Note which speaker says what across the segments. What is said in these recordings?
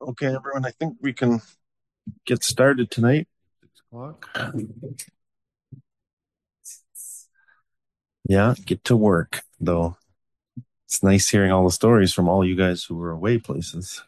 Speaker 1: Okay, everyone, I think we can get started tonight. 6 o'clock. Yeah, get to work, though. It's nice hearing all the stories from all you guys who were away places.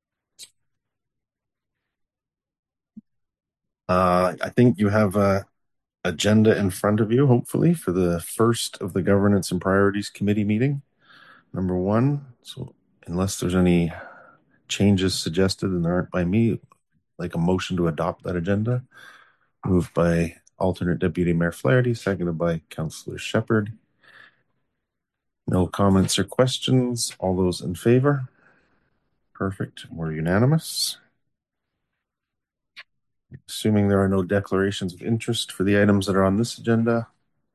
Speaker 1: I think you have a agenda in front of you, hopefully, for the first of the Governance and Priorities Committee meeting, number one. So unless there's any changes suggested, and there aren't by me, like a motion to adopt that agenda. Moved by alternate Deputy Mayor Flaherty, seconded by Councillor Shepherd. No comments or questions. All those in favor? Perfect. We're unanimous. Assuming there are no declarations of interest for the items that are on this agenda.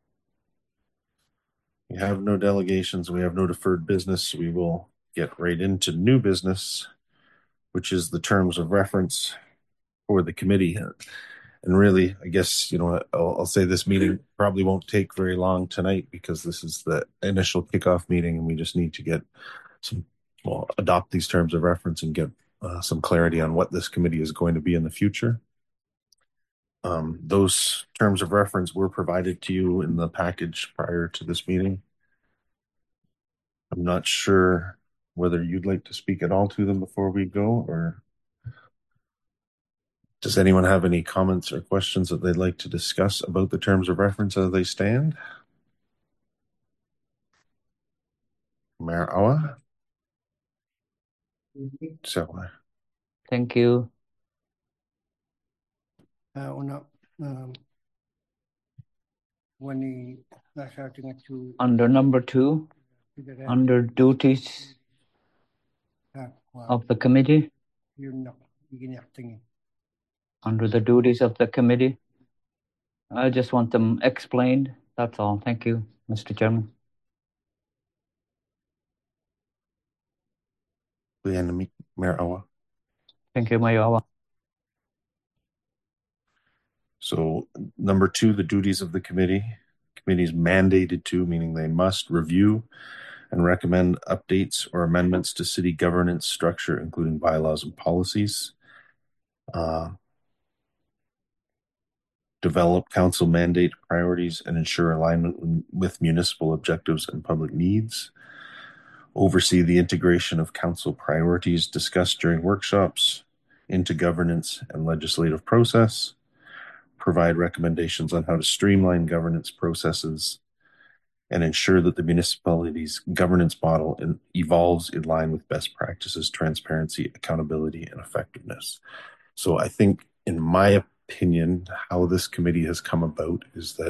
Speaker 1: We have no delegations. We have no deferred business. We will get right into new business, which is the terms of reference for the committee. And really, I guess, I'll say this meeting probably won't take very long tonight because this is the initial kickoff meeting and we just need to get adopt these terms of reference and get some clarity on what this committee is going to be in the future. Those terms of reference were provided to you in the package prior to this meeting. I'm not sure whether you'd like to speak at all to them before we go, or does anyone have any comments or questions that they'd like to discuss about the terms of reference as they stand? Mayor Awa? So,
Speaker 2: Thank you. Under number 2, under duties of the committee, under the duties of the committee, I just want them explained. That's all. Thank you, Mr. Chairman.
Speaker 1: Mayor Awa.
Speaker 2: Thank you, Mayor Awa.
Speaker 1: So number 2, the duties of the committee. Committee is mandated to, meaning they must review and recommend updates or amendments to city governance structure, including bylaws and policies. Develop council mandate priorities and ensure alignment with municipal objectives and public needs. Oversee the integration of council priorities discussed during workshops into governance and legislative process. Provide recommendations on how to streamline governance processes and ensure that the municipality's governance model evolves in line with best practices, transparency, accountability, and effectiveness. So I think, in my opinion, how this committee has come about is that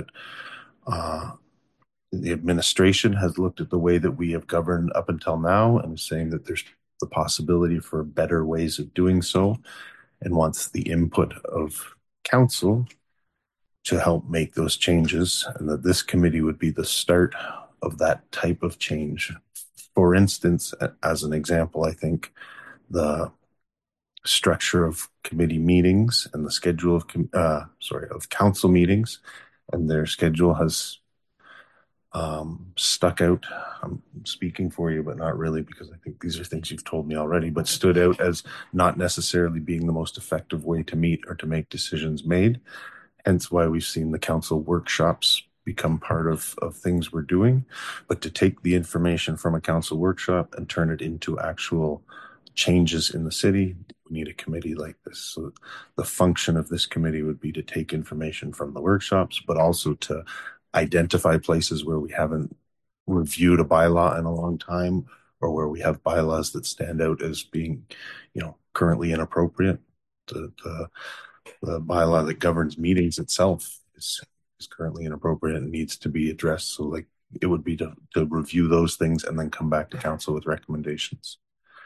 Speaker 1: the administration has looked at the way that we have governed up until now and is saying that there's the possibility for better ways of doing so and wants the input of council to help make those changes, and that this committee would be the start of that type of change. For instance, as an example, I think the structure of committee meetings and the schedule of council meetings and their schedule has stuck out. I'm speaking for you, but not really, because I think these are things you've told me already, but stood out as not necessarily being the most effective way to meet or to make decisions made. Hence why we've seen the council workshops become part of things we're doing. But to take the information from a council workshop and turn it into actual changes in the city, we need a committee like this. So the function of this committee would be to take information from the workshops, but also to identify places where we haven't reviewed a bylaw in a long time, or where we have bylaws that stand out as being, currently inappropriate. The bylaw that governs meetings itself is currently inappropriate and needs to be addressed. So it would be to review those things and then come back to council with recommendations.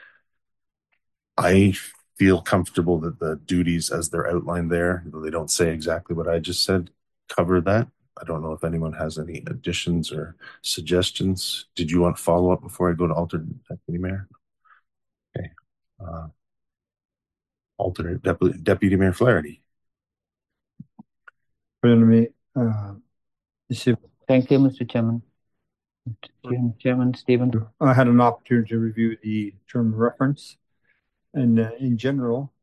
Speaker 1: I feel comfortable that the duties as they're outlined there, though they don't say exactly what I just said, cover that. I don't know if anyone has any additions or suggestions. Did you want to follow up before I go to alternate deputy mayor? Okay. Alternate deputy mayor Flaherty.
Speaker 2: Thank you, Mr. Chairman. Chairman Stephen.
Speaker 3: I had an opportunity to review the term of reference, And in general,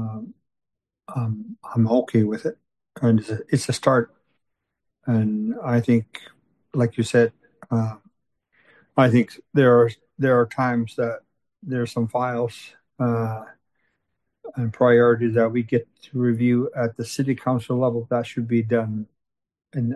Speaker 3: I'm okay with it. And it's a start. And I think, like you said, uh, I think there are times that there's some files uh, and priorities that we get to review at the city council level that should be done in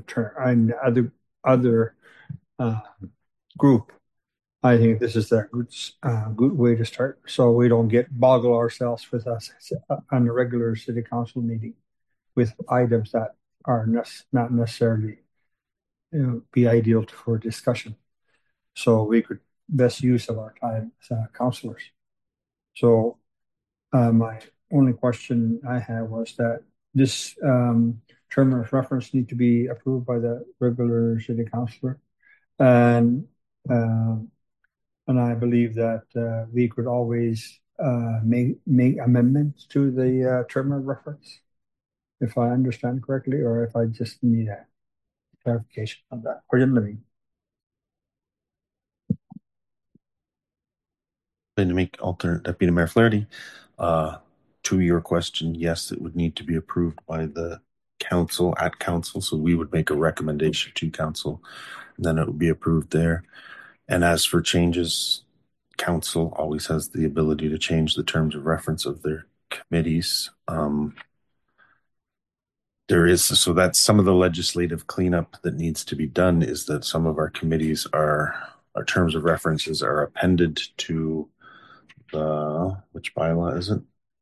Speaker 3: other uh, group. I think this is a good way to start, so we don't get boggle ourselves with us on a regular city council meeting with items that are not necessarily be ideal for discussion. So we could best use of our time as councillors. So my only question I had was that this term of reference need to be approved by the regular city councillor, and um, and I believe that we could always make amendments to the term of reference, if I understand correctly, or if I just need a clarification on that. Or let me.
Speaker 1: Going to make alternate Deputy Mayor Flaherty. To your question, yes, it would need to be approved by the council at council. So we would make a recommendation to council, and then it would be approved there. And as for changes, council always has the ability to change the terms of reference of their committees. There is, so that's some of the legislative cleanup that needs to be done, is that some of our committees our terms of references are appended to which bylaw is it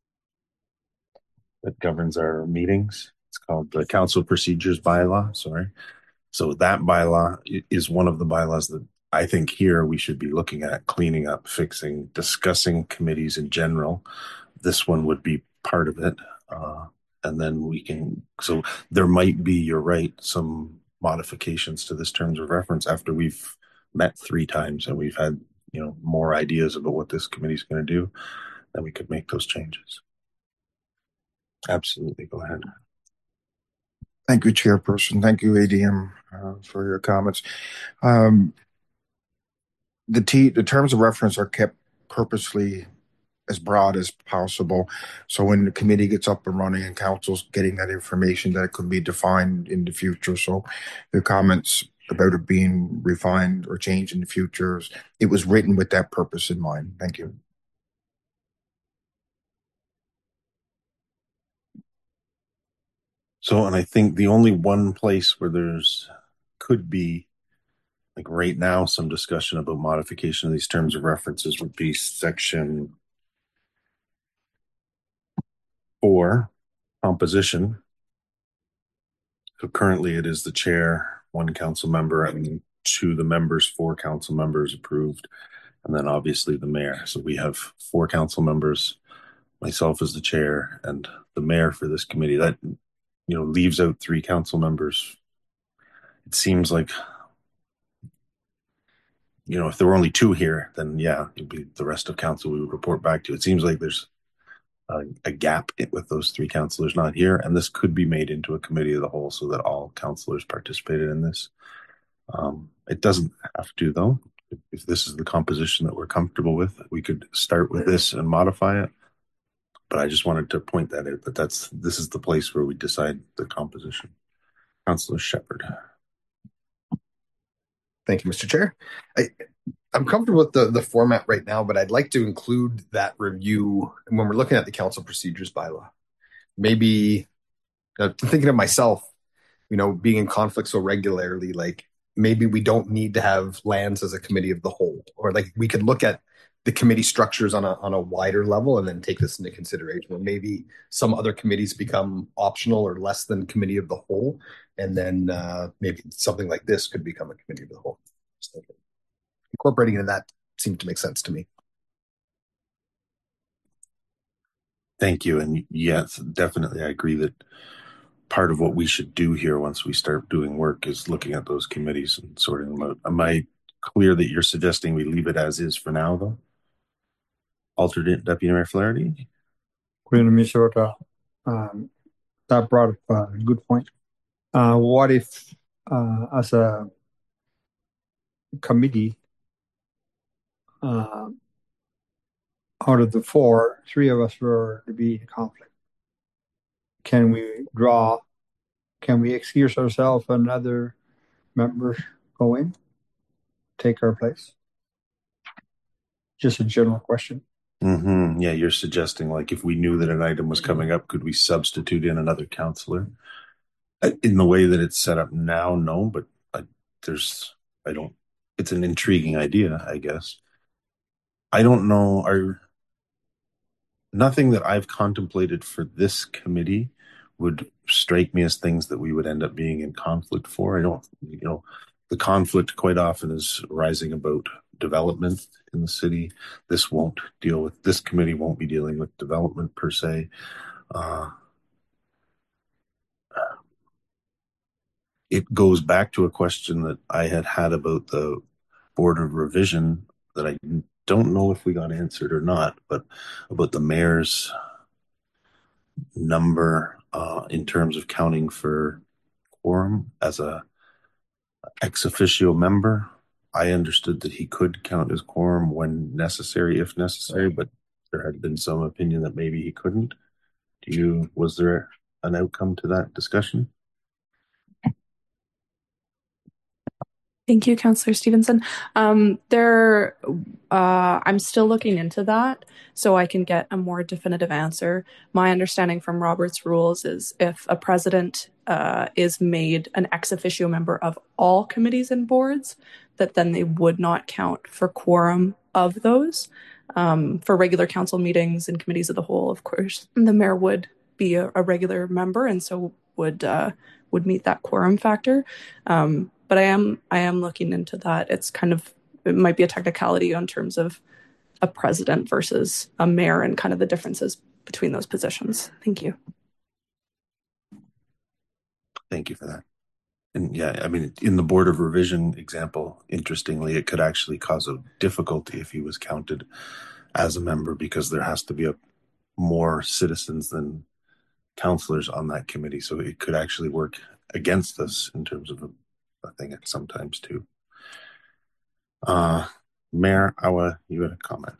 Speaker 1: that governs our meetings? It's called the Council Procedures Bylaw. Sorry. So that bylaw is one of the bylaws that I think here we should be looking at cleaning up, fixing, discussing committees in general. This one would be part of it. And then we can, so there might be, you're right, some modifications to this terms of reference after we've met 3 times and we've had, more ideas about what this committee is going to do, then we could make those changes. Absolutely. Go ahead.
Speaker 4: Thank you, Chairperson. Thank you, ADM, for your comments. The terms of reference are kept purposely as broad as possible. So when the committee gets up and running and council's getting that information, that it could be defined in the future. So the comments about it being refined or changed in the future, it was written with that purpose in mind. Thank you.
Speaker 1: So, and I think the only one place where could be, like right now, some discussion about modification of these terms of references would be section 4, composition. So currently it is the chair, 1 council member, and 2 the members, 4 council members approved, and then obviously the mayor. So we have 4 council members, myself as the chair, and the mayor for this committee. That leaves out 3 council members. It seems like, if there were only 2 here, then yeah, it'd be the rest of council we would report back to. It seems like there's a gap with those 3 councillors not here, and this could be made into a committee of the whole so that all councillors participated in this. It doesn't have to, though. If this is the composition that we're comfortable with, we could start with this and modify it. But I just wanted to point that out, that this is the place where we decide the composition. Councillor Shepherd.
Speaker 5: Thank you, Mr. Chair. I'm comfortable with the format right now, but I'd like to include that review when we're looking at the council procedures bylaw. Maybe thinking of myself, being in conflict so regularly, like maybe we don't need to have lands as a committee of the whole, or like we could look at the committee structures on a wider level and then take this into consideration. Or maybe some other committees become optional or less than committee of the whole, and then maybe something like this could become a committee of the whole. So incorporating into that seemed to make sense to me.
Speaker 1: Thank you. And yes, definitely, I agree that part of what we should do here once we start doing work is looking at those committees and sorting them out. Am I clear that you're suggesting we leave it as is for now, though? Alternate Deputy Mayor Flaherty?
Speaker 3: Queen of Minnesota, that brought up a good point. What if, as a committee, out of the four, three of us were to be in conflict. Can we excuse ourselves and other members go in, take our place? Just a general question.
Speaker 1: Mm-hmm. Yeah, you're suggesting like if we knew that an item was coming up, could we substitute in another counselor? In the way that it's set up now, no, but it's an intriguing idea, I guess. I don't know, nothing that I've contemplated for this committee would strike me as things that we would end up being in conflict for. I don't, the conflict quite often is rising about development in the city. This committee won't be dealing with development per se. It goes back to a question that I had about the Board of Revision that I don't know if we got answered or not, but about the mayor's number in terms of counting for quorum as a ex officio member. I understood that he could count as quorum when necessary, if necessary, but there had been some opinion that maybe he couldn't. Was there an outcome to that discussion?
Speaker 6: Thank you, Councillor Stevenson. I'm still looking into that so I can get a more definitive answer. My understanding from Robert's rules is if a president is made an ex officio member of all committees and boards, that then they would not count for quorum of those. For regular council meetings and committees of the whole, of course, the mayor would be a regular member and so would meet that quorum factor. But I am looking into that. It might be a technicality in terms of a president versus a mayor and kind of the differences between those positions. Thank you.
Speaker 1: Thank you for that. And yeah, I mean, in the Board of Revision example, interestingly, it could actually cause a difficulty if he was counted as a member because there has to be more citizens than councillors on that committee. So it could actually work against us in terms of a thing sometimes too. Mayor Awa, you had a comment.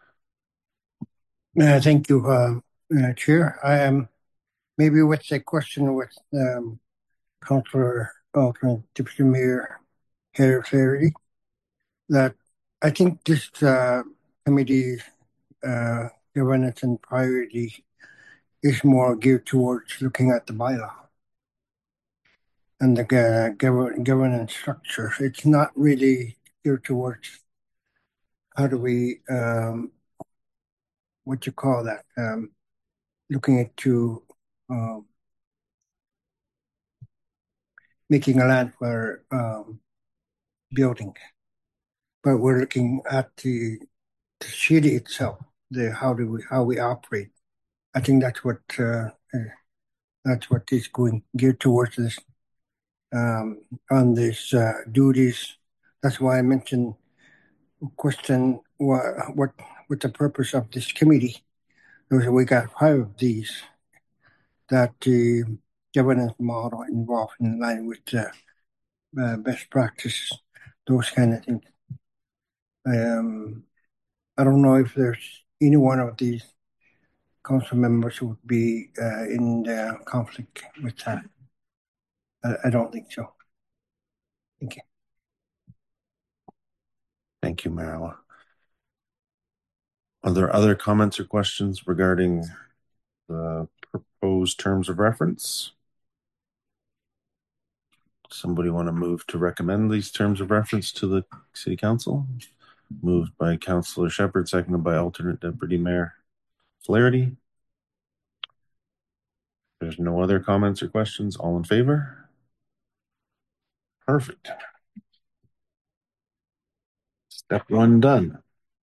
Speaker 7: Thank you, Chair. I am maybe with a question with Councillor Alternate Deputy Mayor Heather Flaherty, that I think this committee governance and priority is more geared towards looking at the bylaw and the governance structure. It's not really geared towards how do we, looking into making a land for building. But we're looking at the city itself, how we operate. I think that's what is geared towards this on these duties. That's why I mentioned question what the purpose of this committee. We got 5 of these that the governance model involved in line with best practices, those kind of things. I don't know if there's any one of these council members who would be in conflict with that. I don't think so. Thank you.
Speaker 1: Thank you, Marola. Are there other comments or questions regarding the proposed terms of reference? Somebody want to move to recommend these terms of reference to the City Council? Moved by Councillor Shepherd, seconded by Alternate Deputy Mayor Flaherty. There's no other comments or questions. All in favor? Perfect. Step 1 done.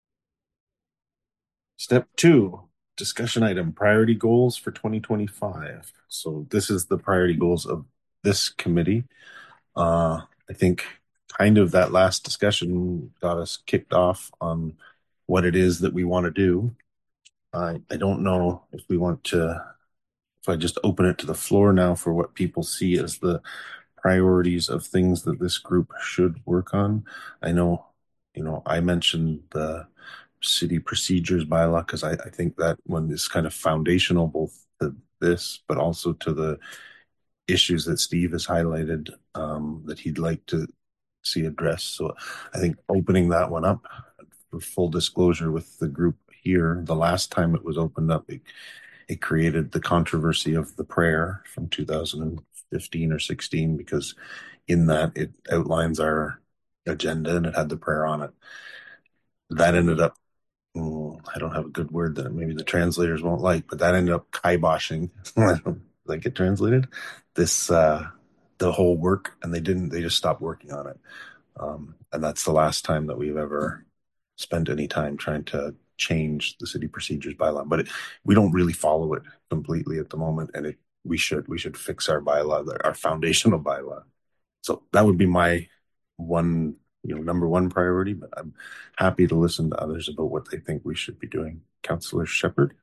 Speaker 1: Step 2, discussion item, priority goals for 2025. So this is the priority goals of this committee. I think kind of that last discussion got us kicked off on what it is that we want to do. I don't know if I just open it to the floor now for what people see as the priorities of things that this group should work on. I know, I mentioned the city procedures bylaw, because I think that one is kind of foundational both to this, but also to the issues that Steve has highlighted that he'd like to see addressed. So I think opening that one up for full disclosure with the group here, the last time it was opened up, it created the controversy of the prayer from 2015 or 16, because in that it outlines our agenda and it had the prayer on it. That ended up, I don't have a good word that maybe the translators won't like, but that ended up kiboshing, I don't like it translated, this, the whole work, and they just stopped working on it. And that's the last time that we've ever spent any time trying to change the city procedures bylaw, but we don't really follow it completely at the moment. And we should fix our bylaw, our foundational bylaw. So that would be my one, number one priority, but I'm happy to listen to others about what they think we should be doing. Councillor Shepherd.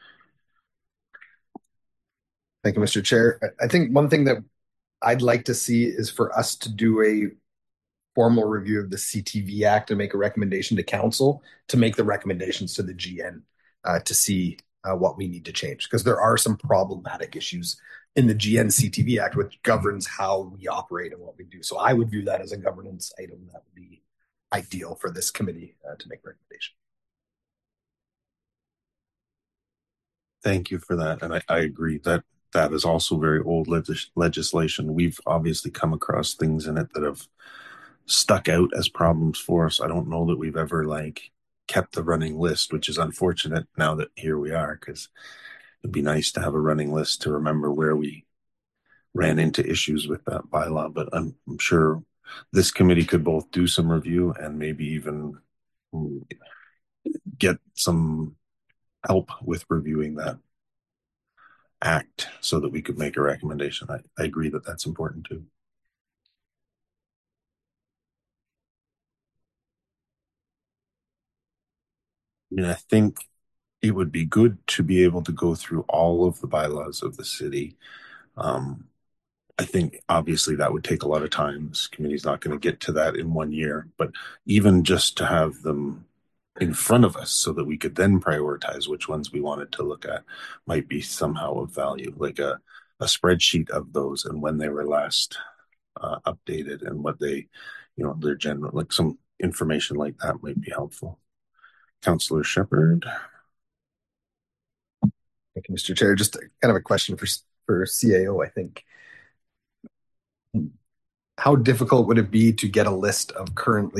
Speaker 5: Thank you, Mr. Chair. I think one thing that I'd like to see is for us to do a formal review of the CTV Act and make a recommendation to council to make the recommendations to the GN to see what we need to change, because there are some problematic issues in the GN CTV Act, which governs how we operate and what we do. So I would view that as a governance item that would be ideal for this committee to make recommendation.
Speaker 1: Thank you for that. And I agree that is also very old legislation. We've obviously come across things in it that have stuck out as problems for us. I don't know that we've ever kept the running list, which is unfortunate now that here we are, because it'd be nice to have a running list to remember where we ran into issues with that bylaw. But I'm sure this committee could both do some review and maybe even get some help with reviewing that act so that we could make a recommendation. I agree that that's important too. I think it would be good to be able to go through all of the bylaws of the city. I think obviously that would take a lot of time. This committee's not going to get to that in 1 year, but even just to have them in front of us so that we could then prioritize which ones we wanted to look at might be somehow of value, like a spreadsheet of those and when they were last updated and what they, their general, like some information like that might be helpful. Councillor Shepherd.
Speaker 5: Thank you, Mr. Chair. Just kind of a question for CAO, I think. How difficult would it be to get a list of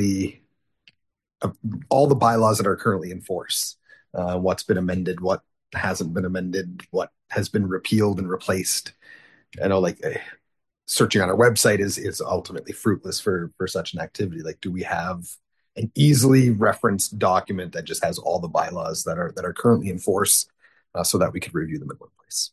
Speaker 5: all the bylaws that are currently in force? What's been amended, what hasn't been amended, what has been repealed and replaced? I know searching on our website is ultimately fruitless for such an activity. Do we have an easily referenced document that just has all the bylaws that are currently in force so that we could review them in one place?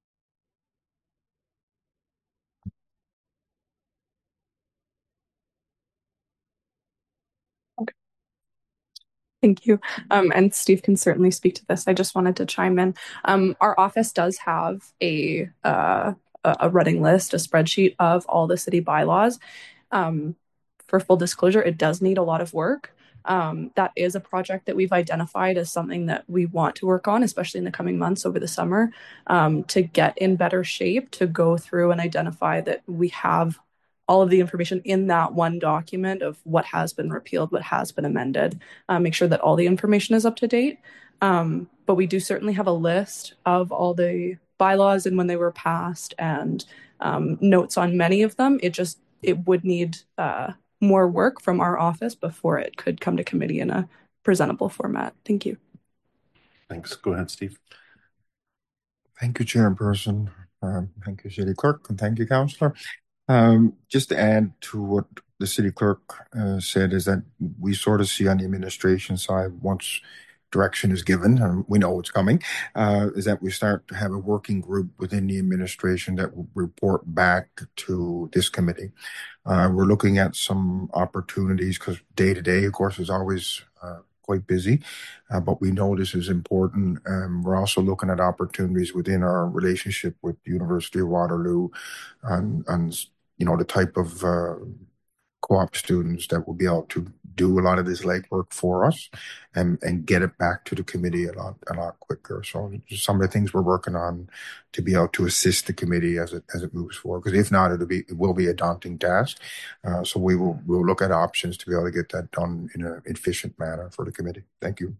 Speaker 6: Thank you. And Steve can certainly speak to this. I just wanted to chime in. Our office does have a running list, a spreadsheet of all the city bylaws. For full disclosure, it does need a lot of work. That is a project that we've identified as something that we want to work on, especially in the coming months over the summer, to get in better shape, to go through and identify that we have all of the information in that one document of what has been repealed, what has been amended, make sure that all the information is up to date. But we do certainly have a list of all the bylaws and when they were passed and notes on many of them. It would need more work from our office before it could come to committee in a presentable format. Thank you.
Speaker 1: Thanks. Go ahead, Steve.
Speaker 4: Thank you, Chairperson. Thank you, City Clerk, and thank you, Councillor. Just to add to what the City Clerk said is that we sort of see on the administration side, once direction is given, and we know it's coming, is that we start to have a working group within the administration that will report back to this committee. We're looking at some opportunities because day to day, of course, is always quite busy, but we know this is important. We're also looking at opportunities within our relationship with the University of Waterloo and the type of co-op students that will be able to do a lot of this legwork for us and get it back to the committee a lot quicker. So some of the things we're working on to be able to assist the committee as it moves forward. Because if not, it will be a daunting task. So we'll look at options to be able to get that done in an efficient manner for the committee. Thank you.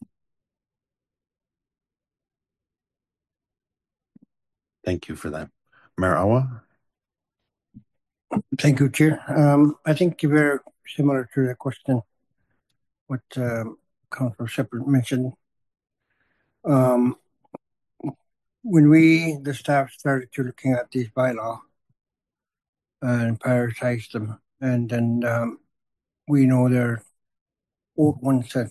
Speaker 1: Thank you for that. Mayor Awa?
Speaker 7: Thank you, Chair. I think very similar to the question what Councillor Shepherd mentioned. When the staff started to looking at these bylaw and prioritize them, and then we know there are old ones that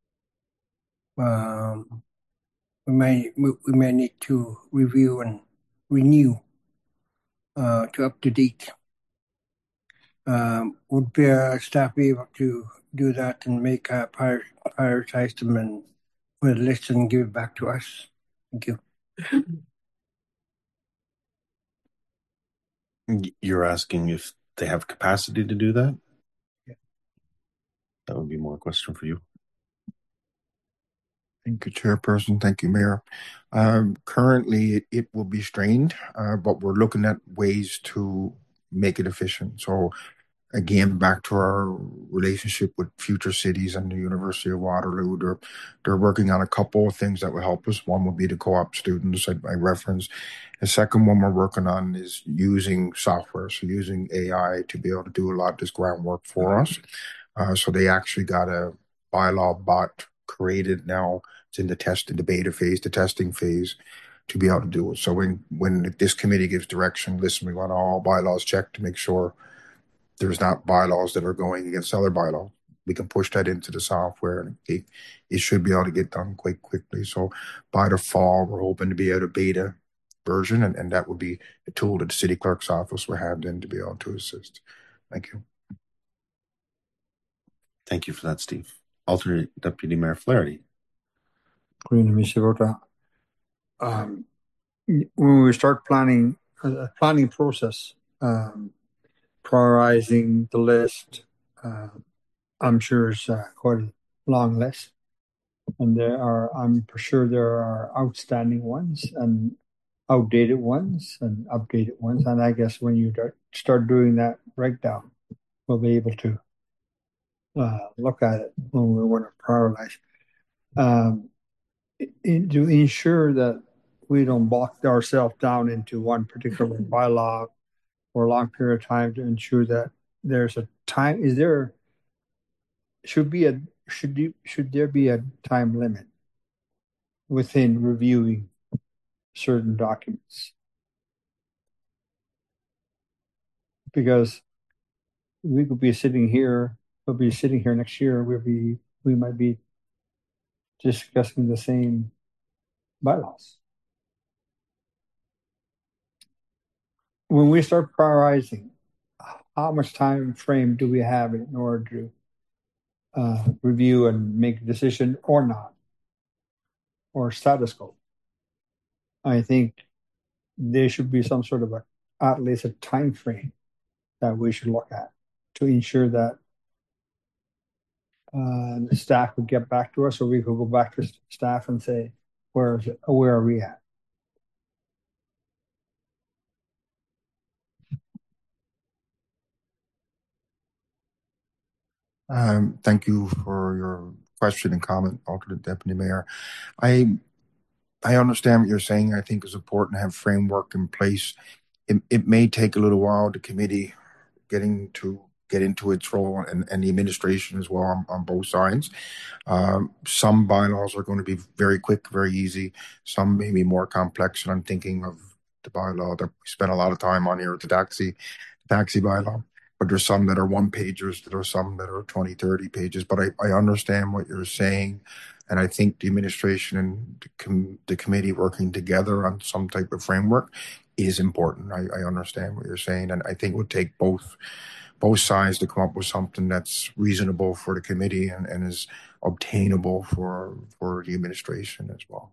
Speaker 7: we may need to review and renew to up to date. Would staff be able to do that and make prioritize them and put a list and give it back to us? Thank you.
Speaker 1: You're asking if they have capacity to do that?
Speaker 7: Yeah.
Speaker 1: That would be more a question for you.
Speaker 4: Thank you, Chairperson. Thank you, Mayor. Currently, it will be strained, but we're looking at ways to make it efficient. So again, back to our relationship with Future Cities and the University of Waterloo, they're working on a couple of things that will help us. One would be the co-op students I referenced. The second one we're working on is using software, so using AI to be able to do a lot of this groundwork for us. So they actually got a bylaw bot created now. It's in the beta phase, the testing phase, to be able to do it. So when this committee gives direction, listen, we want all bylaws checked to make sure there's not bylaws that are going against other bylaws. We can push that into the software, and it should be able to get done quite quickly. So by the fall, we're hoping to be at a beta version, and that would be a tool that the city clerk's office will have then to be able to assist. Thank you.
Speaker 1: Thank you for that, Steve. Alternate Deputy Mayor Flaherty.
Speaker 3: When we start planning process, prioritizing the list, I'm sure is quite a long list, and I'm sure there are outstanding ones and outdated ones and updated ones, and I guess when you start doing that breakdown, we'll be able to look at it when we want to prioritize. To ensure that we don't box ourselves down into one particular bylaw for a long period of time, to ensure that there's a time. Should there be a time limit within reviewing certain documents? Because we could be sitting here, we'll be sitting here next year, we might be discussing the same bylaws. When we start prioritizing, how much time frame do we have in order to review and make a decision or not, or status quo? I think there should be some sort of at least a time frame that we should look at to ensure that the staff would get back to us, or we could go back to staff and say, where are we at?
Speaker 4: Thank you for your question and comment, Alternate Deputy Mayor. I understand what you're saying. I think it's important to have framework in place. It may take a little while, the committee get into its role, and the administration as well on both sides. Some bylaws are going to be very quick, very easy. Some may be more complex, and I'm thinking of the bylaw that we spent a lot of time on here, the taxi bylaw. But there's some that are one pagers, there are some that are 20, 30 pages. But I understand what you're saying. And I think the administration and the committee working together on some type of framework is important. I understand what you're saying. And I think it would take both sides to come up with something that's reasonable for the committee and is obtainable for the administration as well.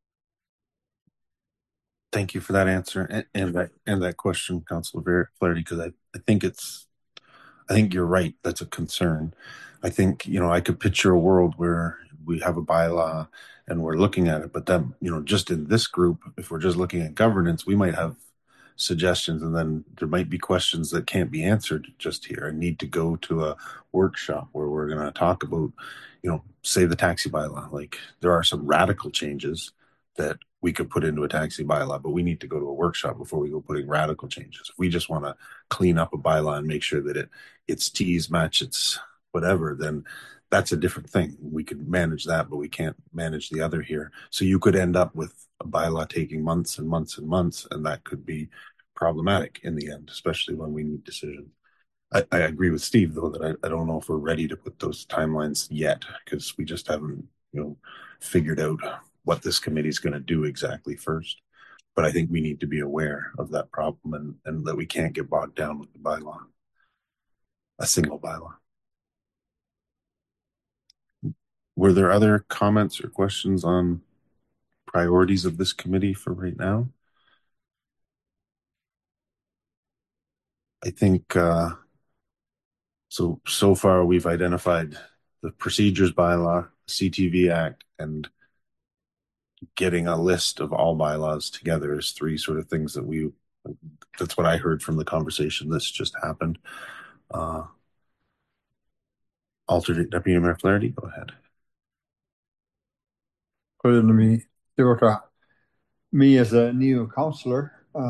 Speaker 1: Thank you for that answer and that question, Councilor Flaherty, because I think you're right. That's a concern. I think, I could picture a world where we have a bylaw and we're looking at it, but then, just in this group, if we're just looking at governance, we might have suggestions, and then there might be questions that can't be answered just here and need to go to a workshop where we're going to talk about, say the taxi bylaw. Like, there are some radical changes that we could put into a taxi bylaw, but we need to go to a workshop before we go putting radical changes. If we just want to clean up a bylaw and make sure that its T's match its whatever, then that's a different thing. We could manage that, but we can't manage the other here. So you could end up with a bylaw taking months and months and months, and that could be problematic in the end, especially when we need decisions. I agree with Steve, though, that I don't know if we're ready to put those timelines yet, because we just haven't, figured out what this committee is going to do exactly first. But I think we need to be aware of that problem, and that we can't get bogged down with the bylaw, a single bylaw. Were there other comments or questions on priorities of this committee for right now? I think so far we've identified the procedures bylaw, CTV Act, and getting a list of all bylaws together is three sort of things that's what I heard from the conversation that's just happened. Alternate Deputy Mayor Flaherty, go ahead.
Speaker 3: Good to me as a new councillor,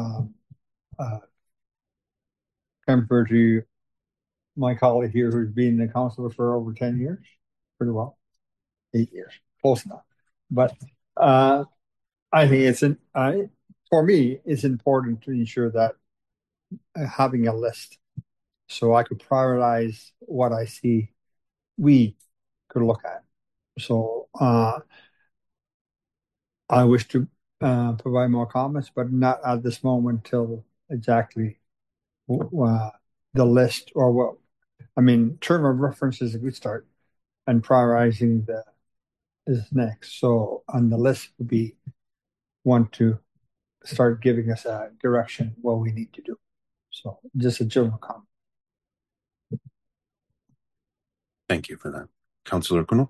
Speaker 3: compared to my colleague here who's been a councillor for over 10 years, pretty well, 8 years, close enough. But I think for me, it's important to ensure that having a list so I could prioritize what I see we could look at. So I wish to provide more comments, but not at this moment till exactly the list or what. I mean, term of reference is a good start, and prioritizing is next. So on the list would be one to start giving us a direction what we need to do. So just a general comment.
Speaker 1: Thank you for that. Councillor Kunuk?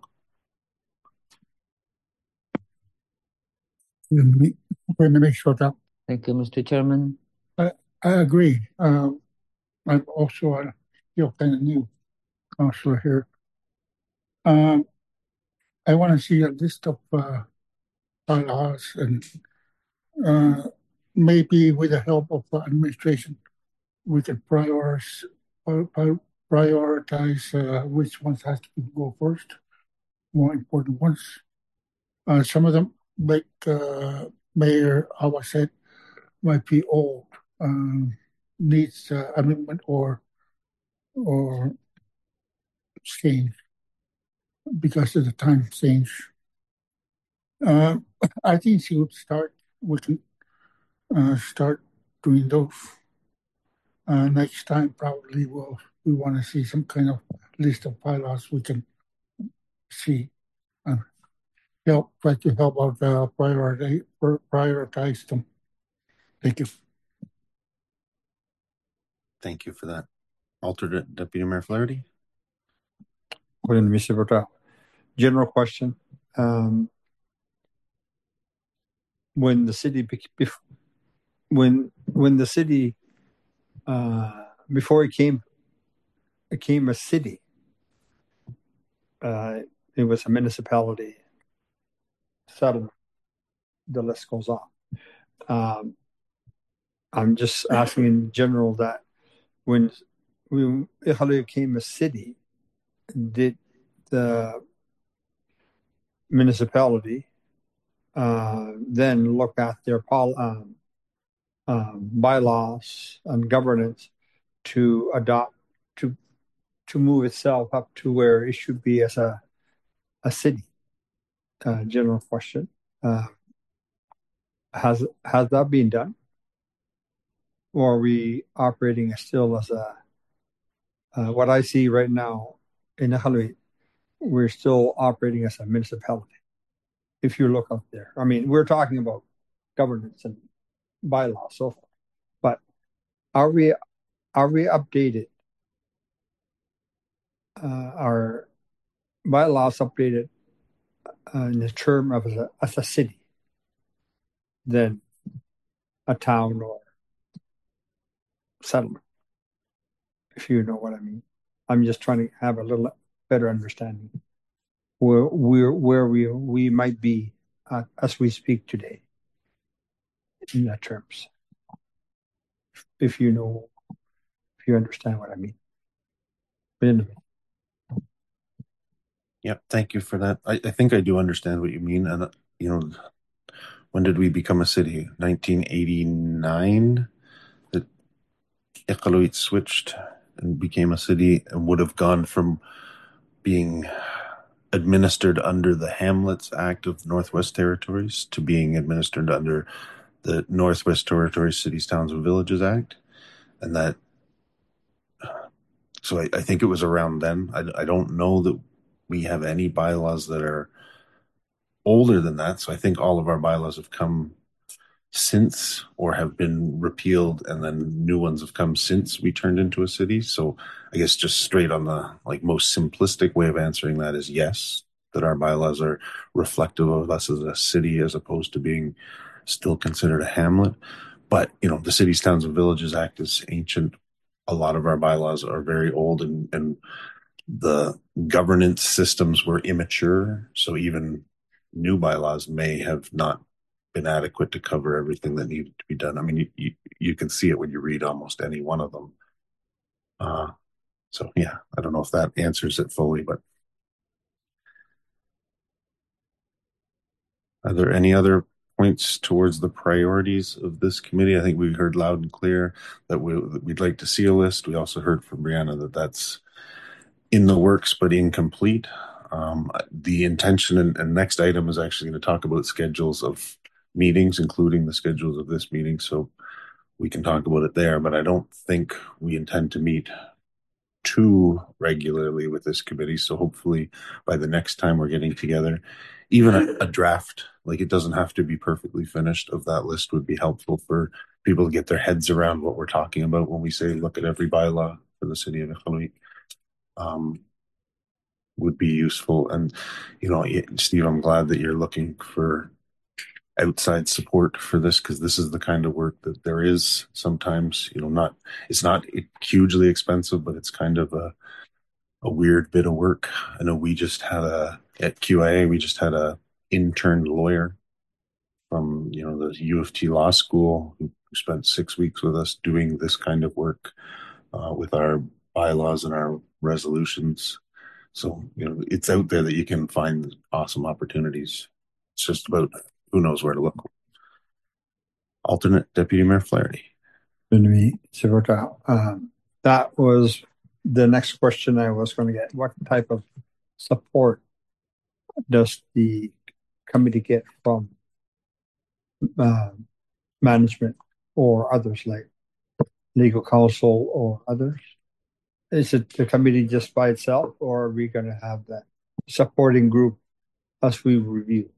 Speaker 8: Let me make sure that
Speaker 2: Thank you, Mr. Chairman.
Speaker 8: I agree. I'm also still kind of new councillor here. I want to see a list of bylaws, and maybe with the help of administration, we can prioritize which ones has to go first, more important ones. Some of them, like Mayor Awa said, might be old, needs amendment or change because of the time change. I think we can start doing those. Next time probably we want to see some kind of list of bylaws we can see and try to help out prioritize them. Thank you.
Speaker 1: Thank you for that. Alternate Deputy Mayor Flaherty?
Speaker 3: General question. When the city before it became a city, it was a municipality settlement. The list goes on. I'm just asking in general that when Iqaluit became a city, did the municipality then look at their bylaws and governance to adopt to move itself up to where it should be as a city? General question. Has that been done, or are we operating still as what I see right now in Iqaluit? We're still operating as a municipality. If you look up there, I mean, we're talking about governance and bylaws, so forth. But are we updated our bylaws updated in the term of as a city than a town or settlement, if you know what I mean. I'm just trying to have a little better understanding where we might be as we speak today in that terms. If you understand what I mean. But anyway.
Speaker 1: Yeah, thank you for that. I think I do understand what you mean. And, when did we become a city? 1989? That Iqaluit switched and became a city and would have gone from being administered under the Hamlets Act of Northwest Territories to being administered under the Northwest Territories Cities, Towns, and Villages Act. And that, so I think it was around then. I don't know that we have any bylaws that are older than that. So I think all of our bylaws have come since or have been repealed, and then new ones have come since we turned into a city. So I guess just straight on the most simplistic way of answering that is yes, that our bylaws are reflective of us as a city as opposed to being still considered a hamlet. But the Cities, Towns, and Villages Act is ancient. A lot of our bylaws are very old, and the governance systems were immature. So even new bylaws may have not been adequate to cover everything that needed to be done. I mean, you can see it when you read almost any one of them. So yeah, I don't know if that answers it fully, but are there any other points towards the priorities of this committee? I think we heard loud and clear that we'd like to see a list. We also heard from Brianna that that's in the works but incomplete. The intention and next item is actually going to talk about schedules of meetings, including the schedules of this meeting, so we can talk about it there. But I don't think we intend to meet too regularly with this committee. So hopefully by the next time we're getting together, even a draft, it doesn't have to be perfectly finished, of that list would be helpful for people to get their heads around what we're talking about when we say look at every bylaw for the city of Iqaluit. Would be useful. And Steve, I'm glad that you're looking for outside support for this, because this is the kind of work that there is sometimes, it's not hugely expensive, but it's kind of a weird bit of work. I know at QIA, we just had a intern lawyer from, the U of T Law School who spent 6 weeks with us doing this kind of work with our bylaws and our resolutions. So, it's out there that you can find awesome opportunities. It's just about who knows where to look. Alternate Deputy Mayor Flaherty.
Speaker 3: That was the next question I was going to get. What type of support does the committee get from management or others, like legal counsel or others? Is it the committee just by itself, or are we going to have that supporting group as we review?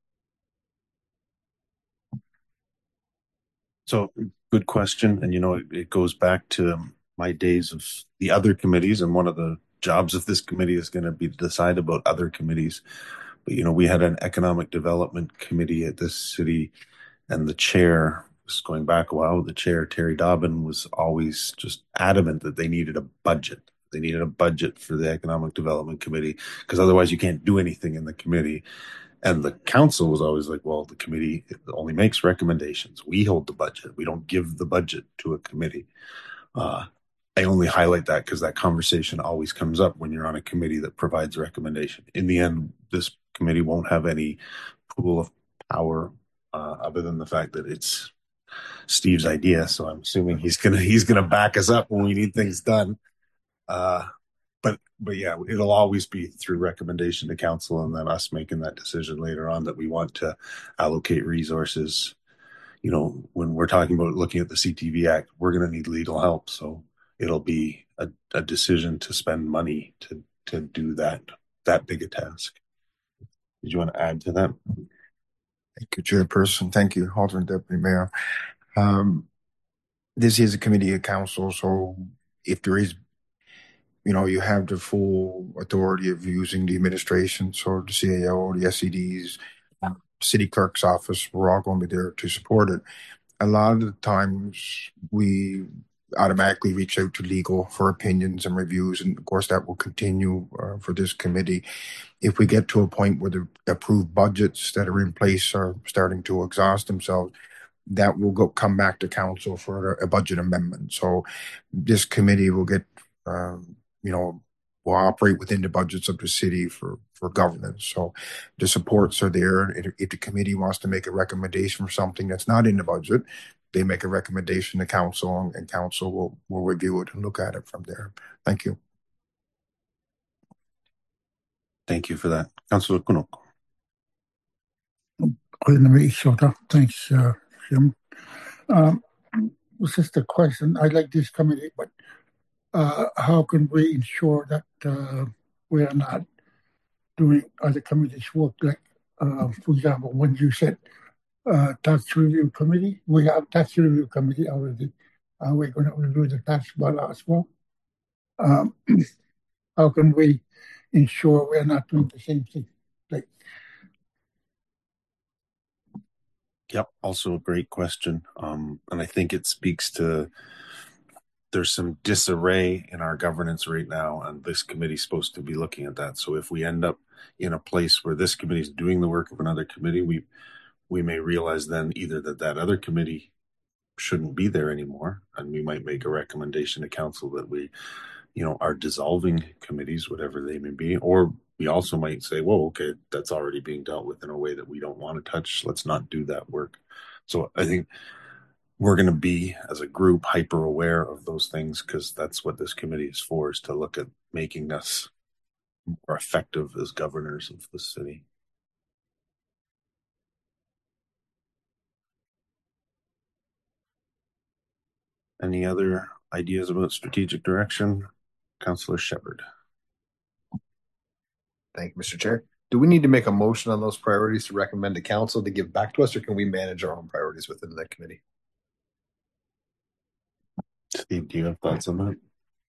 Speaker 1: So good question. And, it goes back to my days of the other committees. And one of the jobs of this committee is going to be to decide about other committees. But, we had an economic development committee at this city, and the chair, this is going back a while, the chair, Terry Dobbin, was always just adamant that they needed a budget. They needed a budget for the economic development committee, because otherwise you can't do anything in the committee. And the council was always like, well, the committee only makes recommendations. We hold the budget. We don't give the budget to a committee. I only highlight that because that conversation always comes up when you're on a committee that provides a recommendation. In the end, this committee won't have any pool of power other than the fact that it's Steve's idea. So I'm assuming he's gonna back us up when we need things done. But yeah, it'll always be through recommendation to council, and then us making that decision later on that we want to allocate resources. When we're talking about looking at the CTV Act, we're going to need legal help. So it'll be a decision to spend money to do that big a task. Did you want to add to that?
Speaker 4: Thank you, Chairperson. Thank you, Alternate Deputy Mayor. This is a committee of council, so if there is you have the full authority of using the administration, so the CAO, the SEDs, city clerk's office, we're all going to be there to support it. A lot of the times we automatically reach out to legal for opinions and reviews, and of course that will continue for this committee. If we get to a point where the approved budgets that are in place are starting to exhaust themselves, that will come back to council for a budget amendment. So this committee will get, will operate within the budgets of the city for governance. So the supports are there. If the committee wants to make a recommendation for something that's not in the budget, they make a recommendation to council, and council will review it and look at it from there. Thank you.
Speaker 1: Thank you for that. Councillor Kunuk.
Speaker 8: Thanks, Jim. It's just a question. I like this committee, but how can we ensure that we are not doing other committees' work? Like, for example, when you said tax review committee, we have tax review committee already. Are we going to review the tax bylaw as well? How can we ensure we are not doing the same thing? Like,
Speaker 1: Yep, also a great question. And I think it speaks to there's some disarray in our governance right now, and this committee is supposed to be looking at that. So if we end up in a place where this committee is doing the work of another committee, we may realize then either that other committee shouldn't be there anymore, and we might make a recommendation to council that we, are dissolving committees, whatever they may be, or we also might say, well, okay, that's already being dealt with in a way that we don't want to touch. Let's not do that work. So I think we're going to be, as a group, hyper aware of those things, because that's what this committee is for, is to look at making us more effective as governors of the city. Any other ideas about strategic direction? Councillor Shepherd.
Speaker 5: Thank you, Mr. Chair. Do we need to make a motion on those priorities to recommend to council to give back to us, or can we manage our own priorities within that committee?
Speaker 1: Steve, do you have thoughts on that?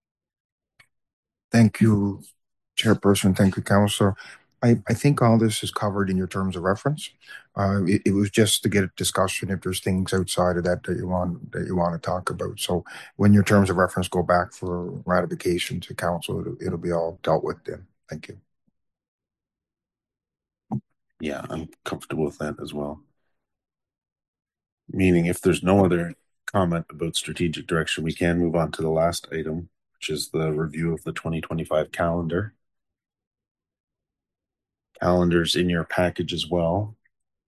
Speaker 4: Thank you, Chairperson. Thank you, Councillor. I think all this is covered in your terms of reference. It was just to get a discussion if there's things outside of that you want to talk about. So when your terms of reference go back for ratification to council, it'll be all dealt with then. Thank you.
Speaker 1: Yeah, I'm comfortable with that as well. Meaning, if there's no other comment about strategic direction, we can move on to the last item, which is the review of the 2025 calendar. Calendar's in your package as well.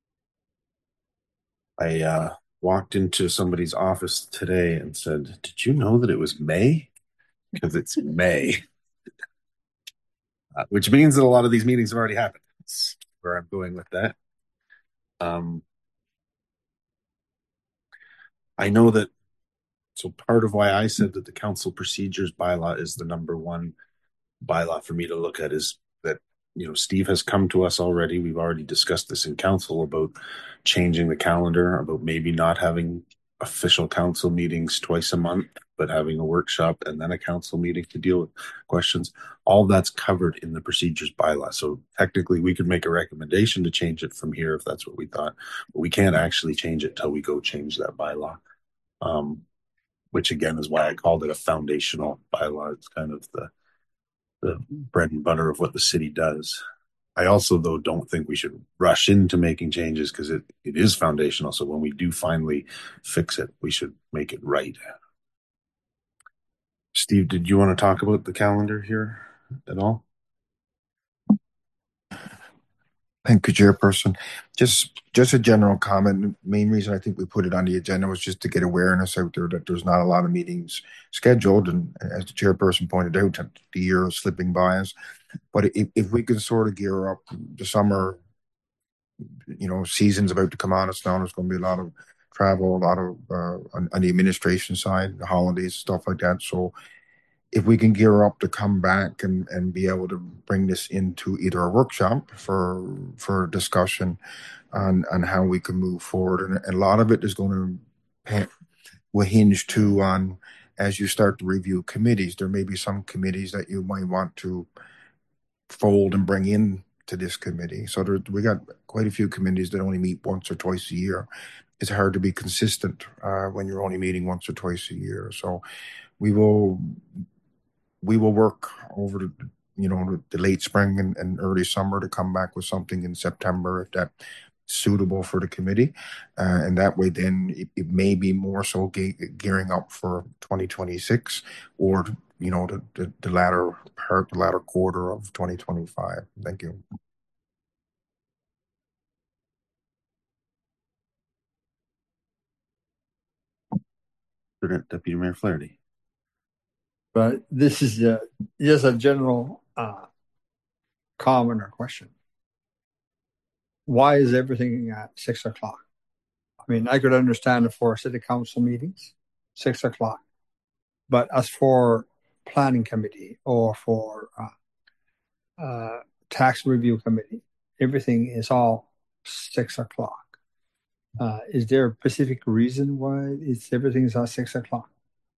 Speaker 1: I walked into somebody's office today and said, "Did you know that it was May?" Because it's May. Which means that a lot of these meetings have already happened. That's where I'm going with that. I know that, so part of why I said that the council procedures bylaw is the number one bylaw for me to look at is that, Steve has come to us already. We've already discussed this in council about changing the calendar, about maybe not having official council meetings twice a month, but having a workshop and then a council meeting to deal with questions. All that's covered in the procedures bylaw. So technically we could make a recommendation to change it from here if that's what we thought, but we can't actually change it till we go change that bylaw. Which again is why I called it a foundational bylaw. It's kind of the bread and butter of what the city does. I also, though, don't think we should rush into making changes because it is foundational. So when we do finally fix it, we should make it right. Steve, did you want to talk about the calendar here at all?
Speaker 4: Thank you, Chairperson. Just a general comment. The main reason I think we put it on the agenda was just to get awareness out there that there's not a lot of meetings scheduled. And as the Chairperson pointed out, the year is slipping by us. But if we can sort of gear up, the summer, season's about to come on us now. There's going to be a lot of travel, a lot of on the administration side, the holidays, stuff like that. So if we can gear up to come back and be able to bring this into either a workshop for discussion on how we can move forward. And a lot of it is going to will hinge too on as you start to review committees, there may be some committees that you might want to fold and bring in to this committee. So we got quite a few committees that only meet once or twice a year. It's hard to be consistent when you're only meeting once or twice a year. So we will work over the late spring and early summer to come back with something in September if that's suitable for the committee, and that way then it may be more so gearing up for 2026 or the latter quarter of 2025. Thank you.
Speaker 1: Deputy Mayor Flaherty.
Speaker 3: But this is just a general comment or question. Why is everything at 6 o'clock? I mean, I could understand it for city council meetings, 6 o'clock. But as for planning committee or for tax review committee, everything is all 6 o'clock. Is there a specific reason why everything's at 6 o'clock?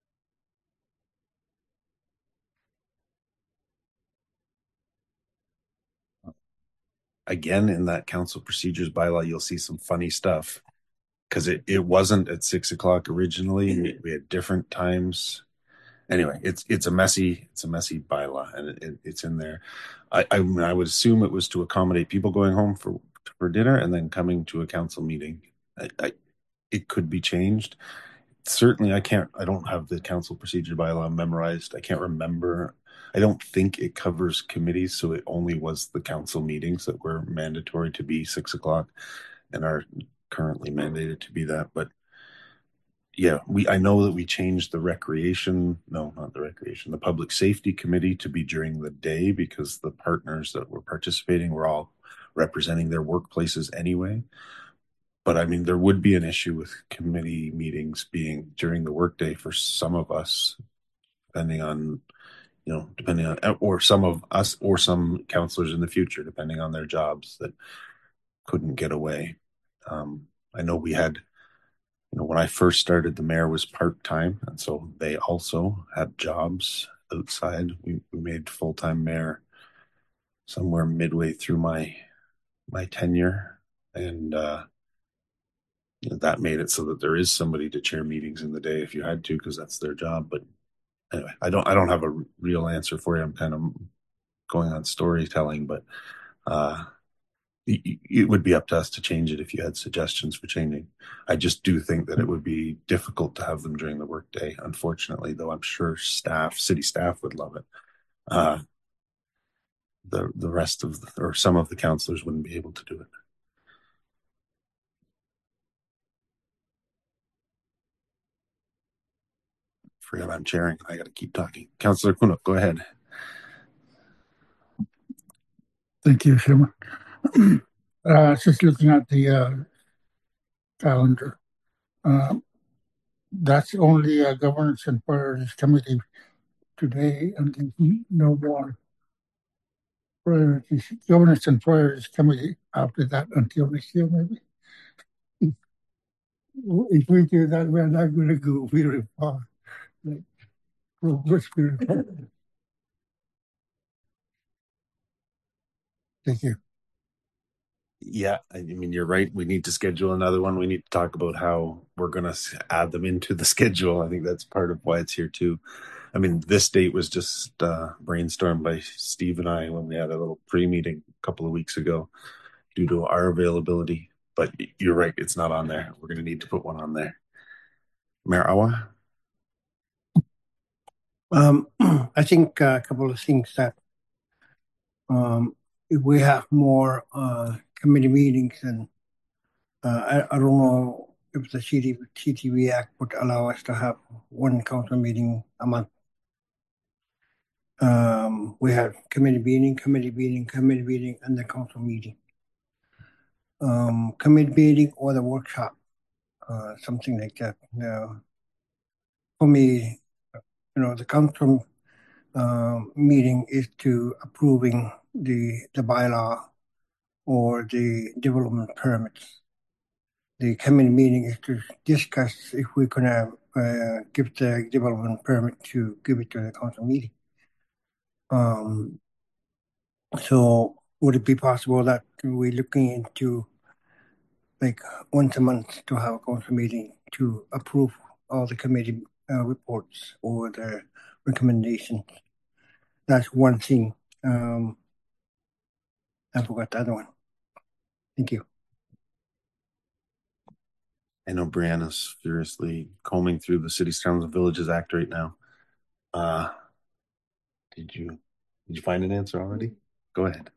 Speaker 1: Again, in that council procedures bylaw, you'll see some funny stuff because it wasn't at 6 o'clock originally. We had different times. Anyway, it's a messy bylaw, and it's in there. I would assume it was to accommodate people going home for dinner and then coming to a council meeting. It could be changed. Certainly, I don't have the council procedure bylaw memorized. I can't remember. I don't think it covers committees, so it only was the council meetings that were mandatory to be 6 o'clock and are currently mandated to be that. But yeah, I know that we changed the public safety committee to be during the day because the partners that were participating were all representing their workplaces anyway. But I mean, there would be an issue with committee meetings being during the workday for some of us, depending on or some of us or some counselors in the future, depending on their jobs that couldn't get away. I know we had, when I first started, the mayor was part-time, and so they also had jobs outside. We made full-time mayor somewhere midway through my tenure, and that made it so that there is somebody to chair meetings in the day if you had to, because that's their job. But anyway, I don't have a real answer for you. I'm kind of going on storytelling, but it would be up to us to change it if you had suggestions for changing. I just do think that it would be difficult to have them during the workday, unfortunately, though I'm sure city staff would love it. The rest of or some of the councillors wouldn't be able to do it. Forget I'm chairing. I got to keep talking. Councillor Kunuk, go ahead.
Speaker 8: Thank you, Chairman. Just looking at the calendar, that's only a Governance and Priorities Committee today, and there's no more Governance and Priorities Committee after that until next year, maybe. If we do that, we're not going to go very far. Thank you.
Speaker 1: Yeah, I mean, you're right. We need to schedule another one. We need to talk about how we're going to add them into the schedule. I think that's part of why it's here too. I mean, this date was just brainstormed by Steve and I when we had a little pre-meeting a couple of weeks ago due to our availability. But you're right, it's not on there. We're going to need to put one on there. Mayor Awa?
Speaker 7: I think a couple of things that if we have more committee meetings, and I don't know if the CTV Act would allow us to have one council meeting a month. We have committee meeting, and the council meeting. Committee meeting or the workshop, something like that. For me, the council meeting is to approving the bylaw or the development permits. The committee meeting is to discuss if we can have give the development permit to give it to the council meeting. So would it be possible that we're looking into like once a month to have a council meeting to approve all the committee reports or the recommendations? That's one thing. I forgot the other one. Thank you.
Speaker 1: I know Brianna's furiously combing through the Cities, Towns, and Villages Act right now. Did you find an answer already? Go ahead.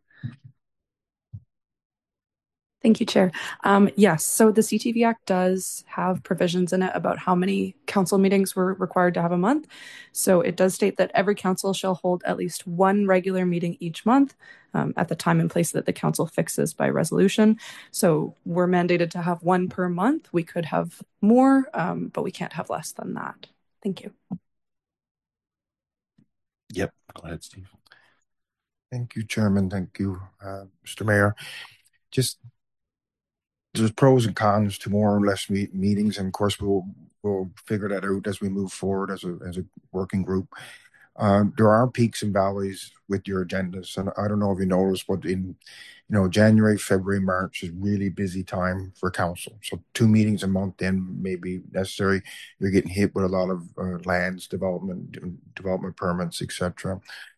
Speaker 6: Thank you, Chair. Yes, so the CTV Act does have provisions in it about how many council meetings we're required to have a month. So it does state that every council shall hold at least one regular meeting each month at the time and place that the council fixes by resolution. So we're mandated to have one per month. We could have more, but we can't have less than that. Thank you.
Speaker 1: Yep. Go ahead, Steve.
Speaker 4: Thank you, Chairman. Thank you, Mr. Mayor. Just there's pros and cons to more or less meetings, and of course we'll figure that out as we move forward as a working group. There are peaks and valleys with your agendas, and I don't know if you noticed, but in January, February, March is really busy time for council. So 2 meetings a month then may be necessary. You're getting hit with a lot of lands development permits, etc.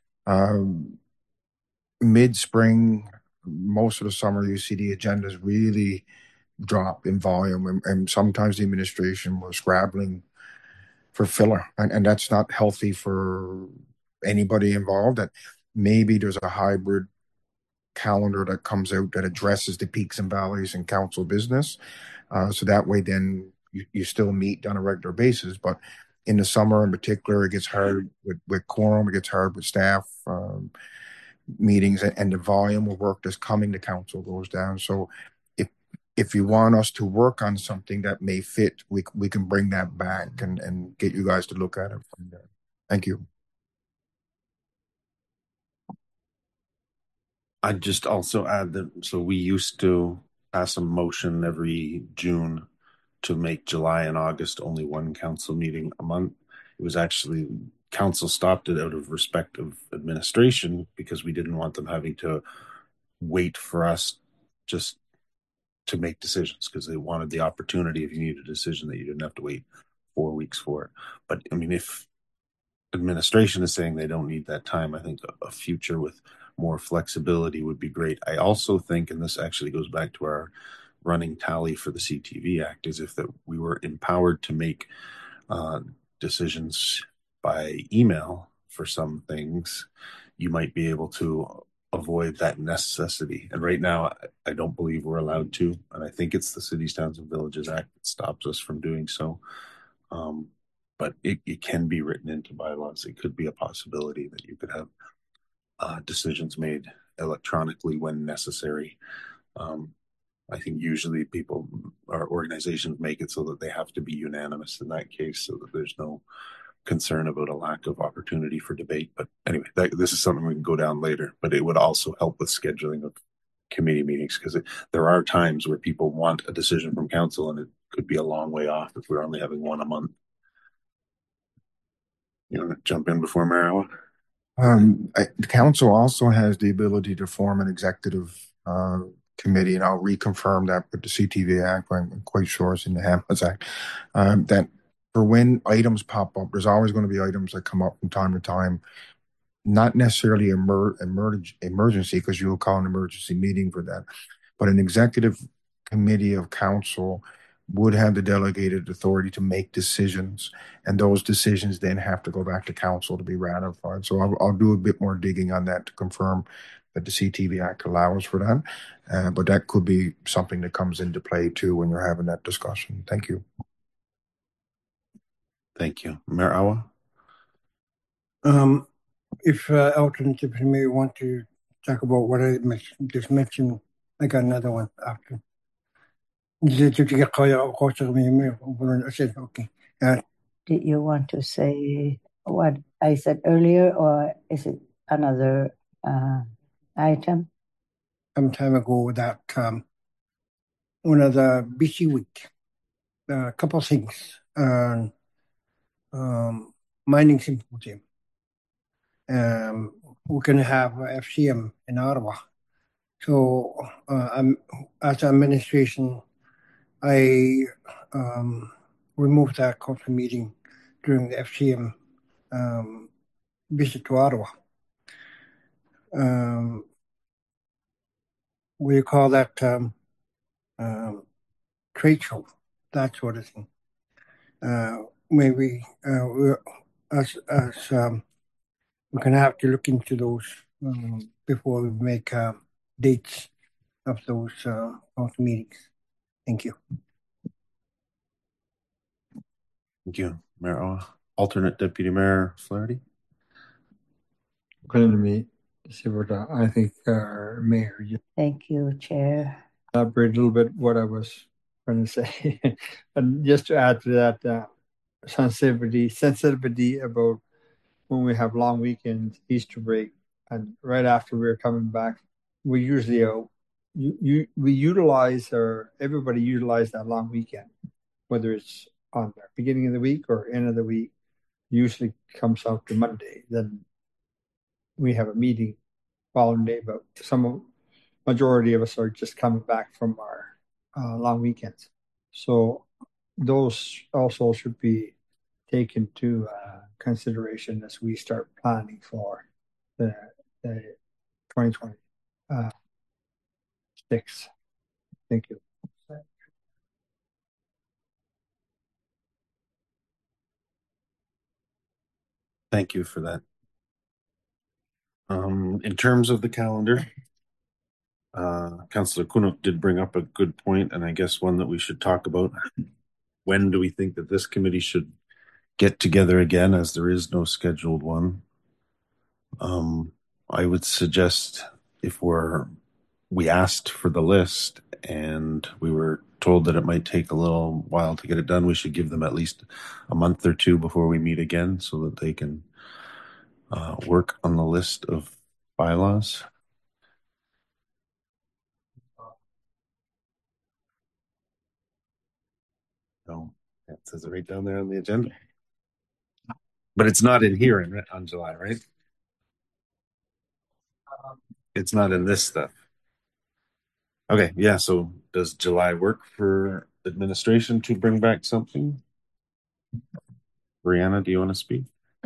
Speaker 4: Mid-spring, most of the summer, you see the agendas really drop in volume, and sometimes the administration was scrabbling for filler, and that's not healthy for anybody involved. That maybe there's a hybrid calendar that comes out that addresses the peaks and valleys in council business, so that way then you still meet on a regular basis. But in the summer in particular, it gets hard with quorum, it gets hard with staff meetings, and the volume of work that's coming to council goes down. So if you want us to work on something that may fit, we can bring that back and get you guys to look at it from there. Thank you.
Speaker 1: I'd just also add that, so we used to pass a motion every June to make July and August only one council meeting a month. It was actually, council stopped it out of respect of administration because we didn't want them having to wait for us just to make decisions, because they wanted the opportunity, if you need a decision, that you didn't have to wait 4 weeks for it. But I mean, if administration is saying they don't need that time, I think a future with more flexibility would be great. I also think, and this actually goes back to our running tally for the CTV Act, is if that we were empowered to make decisions by email for some things, you might be able to avoid that necessity. And right now, I don't believe we're allowed to. And I think it's the Cities, Towns, and Villages Act that stops us from doing so. But it can be written into bylaws. It could be a possibility that you could have decisions made electronically when necessary. I think usually people or organizations make it so that they have to be unanimous in that case, so that there's no concern about a lack of opportunity for debate. But anyway, this is something we can go down later, but it would also help with scheduling of committee meetings, because there are times where people want a decision from council and it could be a long way off if we're only having one a month. You want to jump in before Marawa?
Speaker 4: The council also has the ability to form an executive committee, and I'll reconfirm that with the CTV Act. I'm quite sure it's in the Hamlets Act, that for when items pop up, there's always going to be items that come up from time to time, not necessarily emergency, because you'll call an emergency meeting for that, but an executive committee of council would have the delegated authority to make decisions, and those decisions then have to go back to council to be ratified. So I'll do a bit more digging on that to confirm that the CTV Act allows for that, but that could be something that comes into play too when you're having that discussion. Thank you.
Speaker 1: Thank you. Mayor Awa?
Speaker 7: If Alternative Premier want to talk about what I just mentioned, I got another one after. Okay.
Speaker 9: Did you want to say what I said earlier, or is it another item?
Speaker 7: Some time ago, that one of the BC week, a couple of things. mining symposium. We're going to have FCM in Ottawa. So as administration, I removed that council meeting during the FCM visit to Ottawa. What do you call that? Trade show, that sort of thing. Maybe we're going to have to look into those before we make dates of those council meetings. Thank you.
Speaker 1: Thank you, Mayor Owa. Alternate Deputy Mayor Flaherty.
Speaker 3: Good to meet. I think Mayor, you
Speaker 9: Thank you, Chair.
Speaker 3: elaborate a little bit what I was trying to say. And just to add to that, sensitivity about when we have long weekends, Easter break, and right after we're coming back, we usually we utilize, or everybody utilize that long weekend, whether it's on the beginning of the week or end of the week, usually comes out to Monday. Then we have a meeting following day, but majority of us are just coming back from our long weekends. So those also should be taken to consideration as we start planning for the 2026. Thank you.
Speaker 1: Thank you for that. In terms of the calendar, Councillor Kunuk did bring up a good point, and I guess one that we should talk about. When do we think that this committee should get together again, as there is no scheduled one? I would suggest if we asked for the list and we were told that it might take a little while to get it done, we should give them at least a month or two before we meet again so that they can work on the list of bylaws. No, it says it right down there on the agenda. But it's not in here on July, right? It's not in this stuff. Okay, yeah, so does July work for administration to bring back something? Brianna, do you want to speak?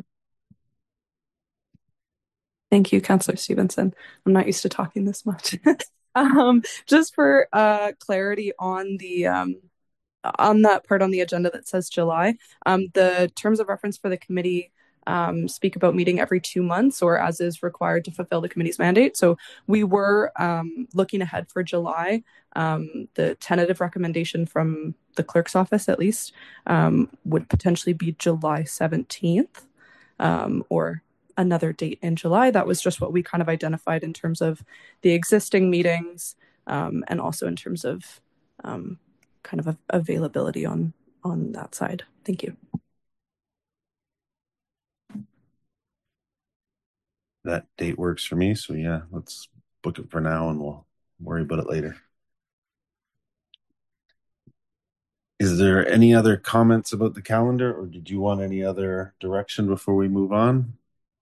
Speaker 6: Thank you, Councillor Stevenson. I'm not used to talking this much. Just for clarity on the on that part on the agenda that says July, the terms of reference for the committee speak about meeting every 2 months or as is required to fulfill the committee's mandate. So we were looking ahead for July. The tentative recommendation from the clerk's office, at least, would potentially be July 17th or another date in July. That was just what we kind of identified in terms of the existing meetings and also in terms of kind of availability on that side. Thank you.
Speaker 1: That date works for me. So yeah, let's book it for now and we'll worry about it later. Is there any other comments about the calendar, or did you want any other direction before we move on?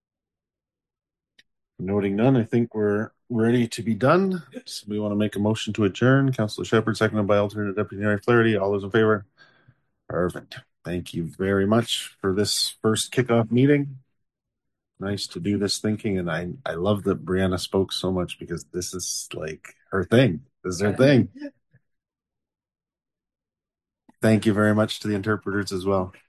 Speaker 1: Noting none, I think we're ready to be done. So we want to make a motion to adjourn. Councillor Shepherd, seconded by alternate Deputy Mayor Flaherty. All those in favor? Perfect. Thank you very much for this first kickoff meeting. Nice to do this thinking, and I love that Brianna spoke so much because this is like her thing. This is her thing. Thank you very much to the interpreters as well.